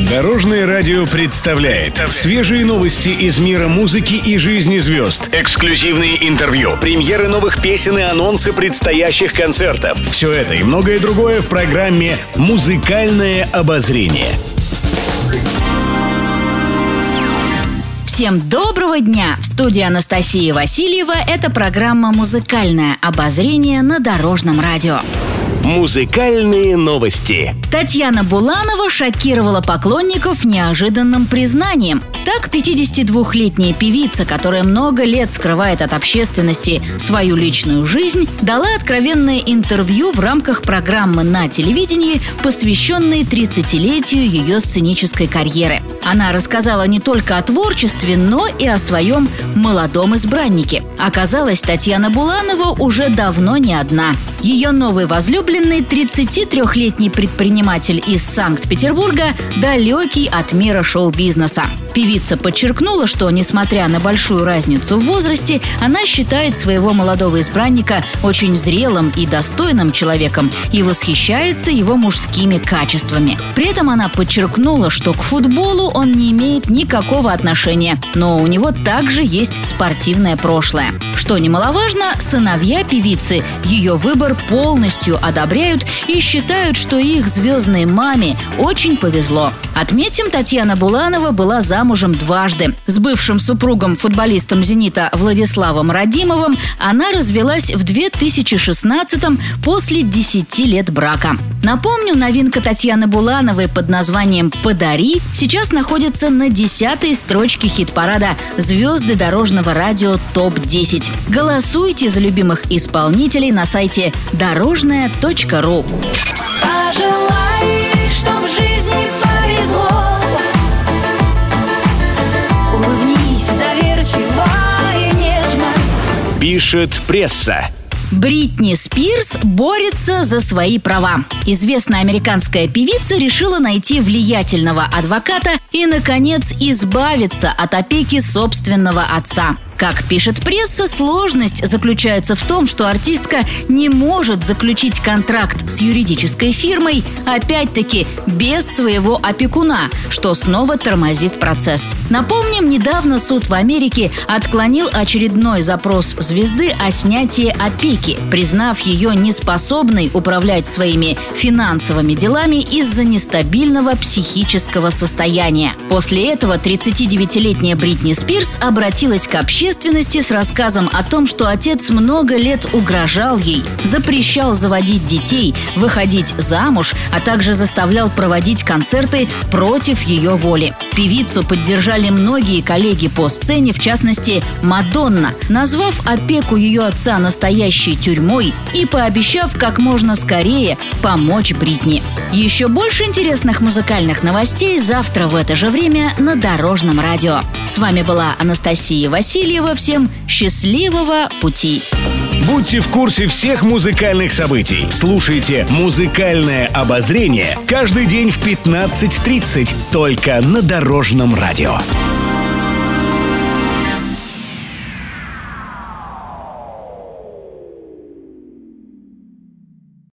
Дорожное радио представляет свежие новости из мира музыки и жизни звезд. Эксклюзивные интервью, премьеры новых песен и анонсы предстоящих концертов. Все это и многое другое в программе «Музыкальное обозрение». Всем доброго дня! В студии Анастасия Васильева. Это программа «Музыкальное обозрение» на Дорожном радио. Музыкальные новости. Татьяна Буланова шокировала поклонников неожиданным признанием. Так, 52-летняя певица, которая много лет скрывает от общественности свою личную жизнь, дала откровенное интервью в рамках программы на телевидении, посвященной 30-летию ее сценической карьеры. Она рассказала не только о творчестве, но и о своем молодом избраннике. Оказалось, Татьяна Буланова уже давно не одна. Ее новый возлюбленный, 33-летний предприниматель из Санкт-Петербурга, далекий от мира шоу-бизнеса. Певица подчеркнула, что, несмотря на большую разницу в возрасте, она считает своего молодого избранника очень зрелым и достойным человеком и восхищается его мужскими качествами. При этом она подчеркнула, что к футболу он не имеет никакого отношения, но у него также есть спортивное прошлое. Что немаловажно, сыновья певицы ее выбор полностью одобряют и считают, что их звездной маме очень повезло. Отметим, Татьяна Буланова была замужем дважды. С бывшим супругом, футболистом «Зенита» Владиславом Радимовым она развелась в 2016-м после 10 лет брака. Напомню, новинка Татьяны Булановой под названием «Подари» сейчас находится на 10-й строчке хит-парада «Звезды дорожного радио ТОП-10». Голосуйте за любимых исполнителей на сайте дорожная.ру. Пожелай, чтоб в жизни повезло. Улыбнись доверчиво и нежно. Пишет пресса. Бритни Спирс борется за свои права. Известная американская певица решила найти влиятельного адвоката и, наконец, избавиться от опеки собственного отца. Как пишет пресса, сложность заключается в том, что артистка не может заключить контракт с юридической фирмой, опять-таки, без своего опекуна, что снова тормозит процесс. Напомним, недавно суд в Америке отклонил очередной запрос звезды о снятии опеки, признав ее неспособной управлять своими финансовыми делами из-за нестабильного психического состояния. После этого 39-летняя Бритни Спирс обратилась к общественности с рассказом о том, что отец много лет угрожал ей, запрещал заводить детей, выходить замуж, а также заставлял проводить концерты против ее воли. Певицу поддержали многие коллеги по сцене, в частности, Мадонна, назвав опеку ее отца настоящей тюрьмой и пообещав как можно скорее помочь Бритни. Еще больше интересных музыкальных новостей завтра в это же время на Дорожном радио. С вами была Анастасия Васильева. Всем счастливого пути! Будьте в курсе всех музыкальных событий. Слушайте «Музыкальное обозрение» каждый день в 15:30 только на Дорожном радио.